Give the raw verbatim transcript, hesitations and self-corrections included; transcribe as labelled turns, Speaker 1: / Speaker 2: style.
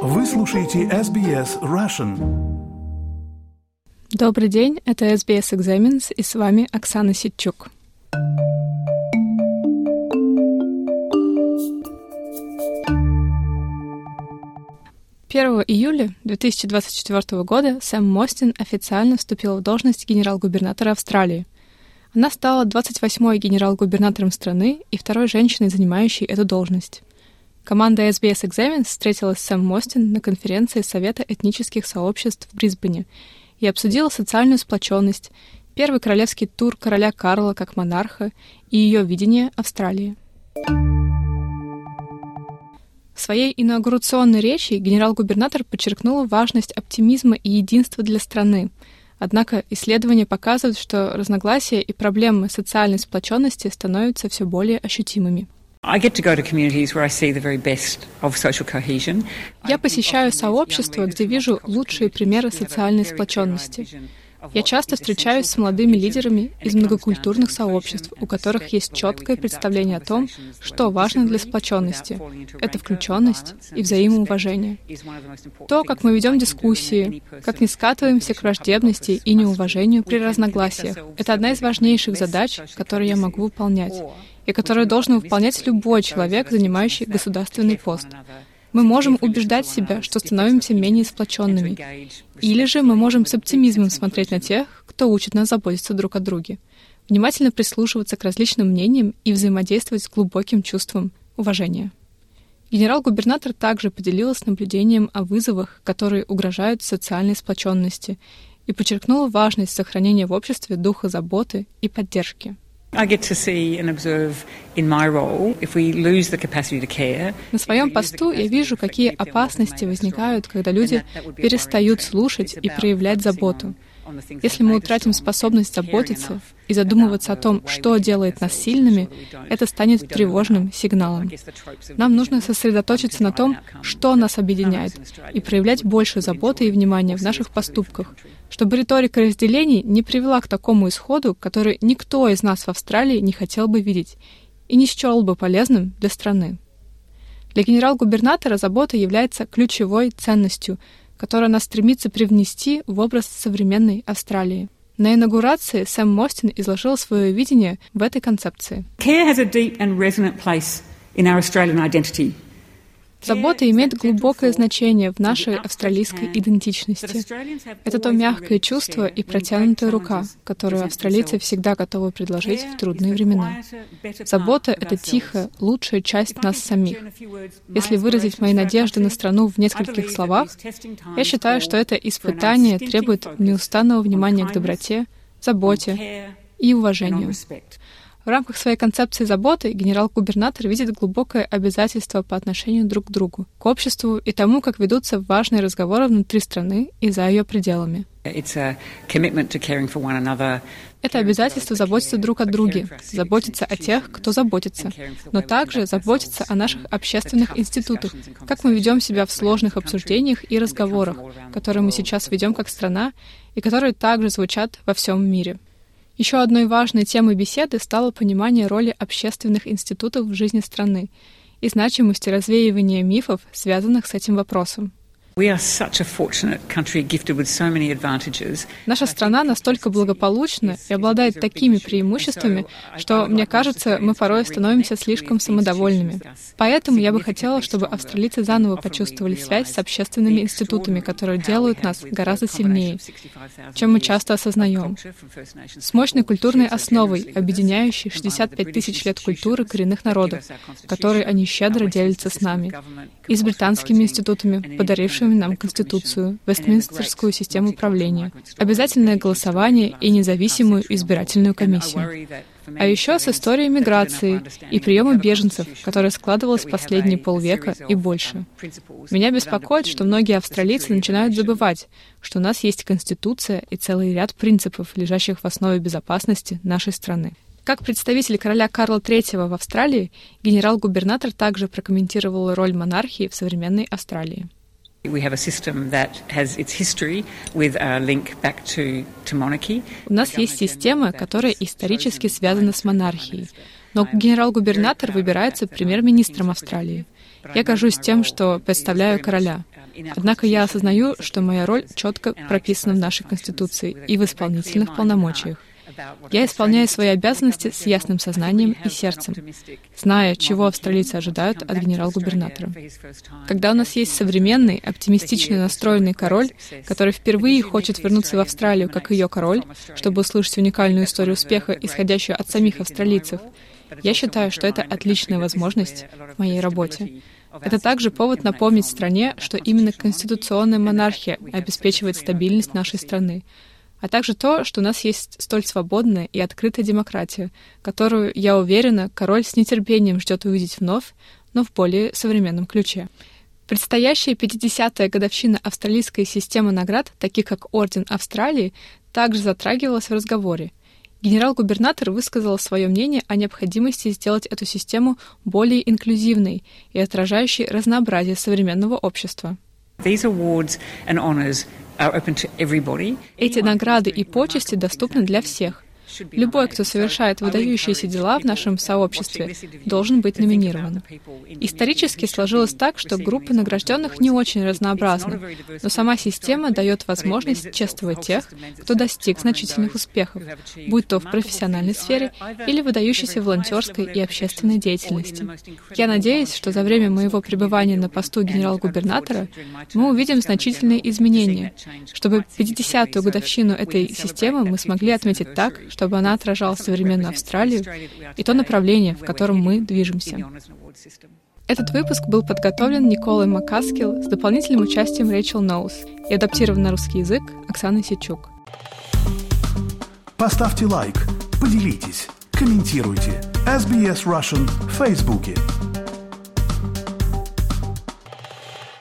Speaker 1: Вы слушаете эс би эс Russian.
Speaker 2: Добрый день, это эс би эс Examines, и с вами Оксана Ситчук. первого июля две тысячи двадцать четвёртого года Сэм Мостин официально вступила в должность генерал-губернатора Австралии. Она стала двадцать восьмой генерал-губернатором страны и второй женщиной, занимающей эту должность. Команда эс би эс Examines встретилась с Сэм Мостин на конференции Совета этнических сообществ в Брисбене и обсудила социальную сплоченность, первый королевский тур короля Карла как монарха и ее видение Австралии. В своей инаугурационной речи генерал-губернатор подчеркнула важность оптимизма и единства для страны. Однако исследования показывают, что разногласия и проблемы социальной сплоченности становятся все более ощутимыми. Я посещаю сообщества, где вижу лучшие примеры социальной сплоченности. Я часто встречаюсь с молодыми лидерами из многокультурных сообществ, у которых есть четкое представление о том, что важно для сплоченности. Это включенность и взаимоуважение. То, как мы ведем дискуссии, как не скатываемся к враждебности и неуважению при разногласиях, это одна из важнейших задач, которые я могу выполнять, и которую должен выполнять любой человек, занимающий государственный пост. Мы можем убеждать себя, что становимся менее сплоченными. Или же мы можем с оптимизмом смотреть на тех, кто учит нас заботиться друг о друге, внимательно прислушиваться к различным мнениям и взаимодействовать с глубоким чувством уважения. Генерал-губернатор также поделилась наблюдением о вызовах, которые угрожают социальной сплоченности, и подчеркнула важность сохранения в обществе духа заботы и поддержки. На своем посту я вижу, какие опасности возникают, когда люди перестают слушать и проявлять заботу. Если мы утратим способность заботиться и задумываться о том, что делает нас сильными, это станет тревожным сигналом. Нам нужно сосредоточиться на том, что нас объединяет, и проявлять больше заботы и внимания в наших поступках, чтобы риторика разделений не привела к такому исходу, который никто из нас в Австралии не хотел бы видеть и не счел бы полезным для страны. Для генерал-губернатора забота является ключевой ценностью, которую она стремится привнести в образ современной Австралии. На инаугурации Сэм Мостин изложил свое видение в этой концепции. Забота имеет глубокое значение в нашей австралийской идентичности. Это то мягкое чувство и протянутая рука, которую австралийцы всегда готовы предложить в трудные времена. Забота — это тихая, лучшая часть нас самих. Если выразить мои надежды на страну в нескольких словах, я считаю, что это испытание требует неустанного внимания к доброте, заботе и уважению. В рамках своей концепции заботы генерал-губернатор видит глубокое обязательство по отношению друг к другу, к обществу и тому, как ведутся важные разговоры внутри страны и за ее пределами. Это обязательство заботиться друг о друге, заботиться о тех, кто заботится, но также заботиться о наших общественных институтах, как мы ведем себя в сложных обсуждениях и разговорах, которые мы сейчас ведем как страна и которые также звучат во всем мире. Еще одной важной темой беседы стало понимание роли общественных институтов в жизни страны и значимости развеивания мифов, связанных с этим вопросом. Наша страна настолько благополучна и обладает такими преимуществами, что, мне кажется, мы порой становимся слишком самодовольными. Поэтому я бы хотела, чтобы австралийцы заново почувствовали связь с общественными институтами, которые делают нас гораздо сильнее, чем мы часто осознаем. С мощной культурной основой, объединяющей шестьдесят пять тысяч лет культуры коренных народов, которые они щедро делятся с нами, и с британскими институтами, подарившими нам Конституцию, Вестминстерскую систему управления, обязательное голосование и независимую избирательную комиссию. А еще с историей миграции и приема беженцев, которая складывалась последние полвека и больше. Меня беспокоит, что многие австралийцы начинают забывать, что у нас есть Конституция и целый ряд принципов, лежащих в основе безопасности нашей страны. Как представитель короля Карла третьего в Австралии, генерал-губернатор также прокомментировал роль монархии в современной Австралии. У нас есть система, которая исторически связана с монархией, но генерал-губернатор выбирается премьер-министром Австралии. Я горжусь тем, что представляю короля. Однако я осознаю, что моя роль четко прописана в нашей Конституции и в исполнительных полномочиях. Я исполняю свои обязанности с ясным сознанием и сердцем, зная, чего австралийцы ожидают от генерал-губернатора. Когда у нас есть современный, оптимистично настроенный король, который впервые хочет вернуться в Австралию как ее король, чтобы услышать уникальную историю успеха, исходящую от самих австралийцев, я считаю, что это отличная возможность в моей работе. Это также повод напомнить стране, что именно конституционная монархия обеспечивает стабильность нашей страны, а также то, что у нас есть столь свободная и открытая демократия, которую, я уверена, король с нетерпением ждет увидеть вновь, но в более современном ключе. Предстоящая пятидесятая годовщина австралийской системы наград, таких как Орден Австралии, также затрагивалась в разговоре. Генерал-губернатор высказал свое мнение о необходимости сделать эту систему более инклюзивной и отражающей разнообразие современного общества.
Speaker 3: Эти
Speaker 2: награды и почести доступны для всех. Любой, кто совершает выдающиеся дела в нашем сообществе, должен быть номинирован. Исторически сложилось так, что группы награжденных не очень разнообразны, но сама система дает возможность чествовать тех, кто достиг значительных успехов, будь то в профессиональной сфере или выдающейся волонтерской и общественной деятельности. Я надеюсь, что за время моего пребывания на посту генерал-губернатора мы увидим значительные изменения, чтобы пятидесятую годовщину этой системы мы смогли отметить так, чтобы она отражала современную Австралию и то направление, в котором мы движемся. Этот выпуск был подготовлен Николой Макаскил с дополнительным участием Рэйчел Ноус и адаптирован на русский язык Оксаной Сичук.
Speaker 1: Поставьте лайк, поделитесь, комментируйте. эс би эс Russian в Фейсбуке.